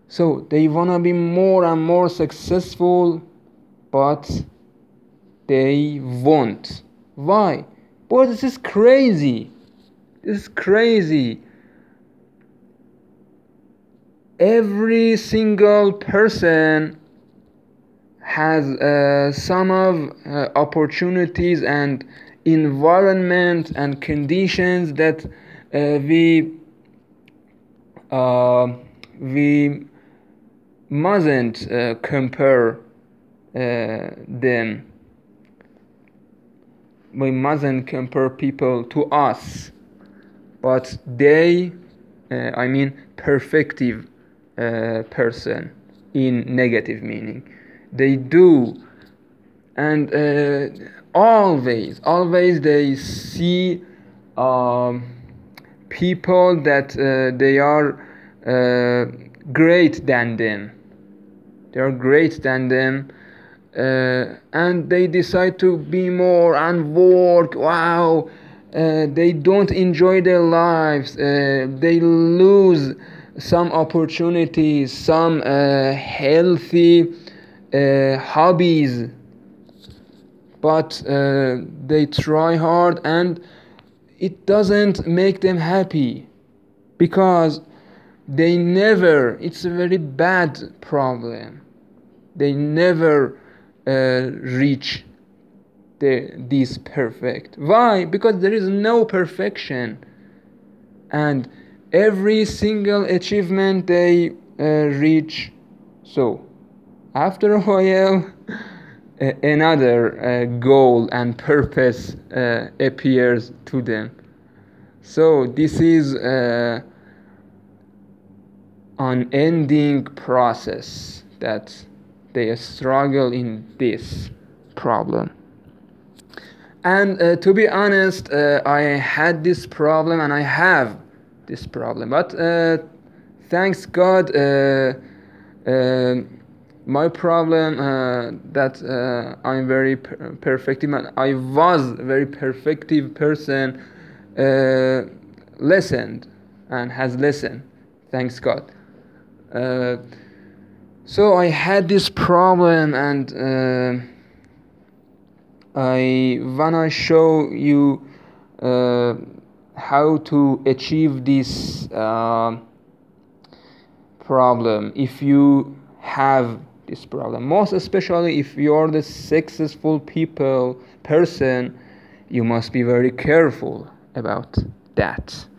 So they want to be more and more successful, but they won't. Why? Boy, this is crazy. This is crazy. Every single person has some of opportunities and environment and conditions that we uh, we mustn't compare them. We mustn't compare people to us, but they, I mean, perfective person in negative meaning. They do, and always they see people that they are great than them. They are great than them, and they decide to be more and work. Wow, they don't enjoy their lives. They lose some opportunities, some healthy hobbies, but they try hard and it doesn't make them happy because they never, it's a very bad problem, they never reach this perfect. Why? Because there is no perfection, and every single achievement they reach, so after a while another goal and purpose appears to them. So this is unending process that they struggle in this problem. And to be honest, I had this problem and I have this problem, but thanks God, my problem that I'm very perfective, I was a very perfective person, lessened and has lessened, thanks God. So I had this problem, and I wanna show you how to achieve this problem if you have this problem. Most especially if you're the successful person, you must be very careful about that.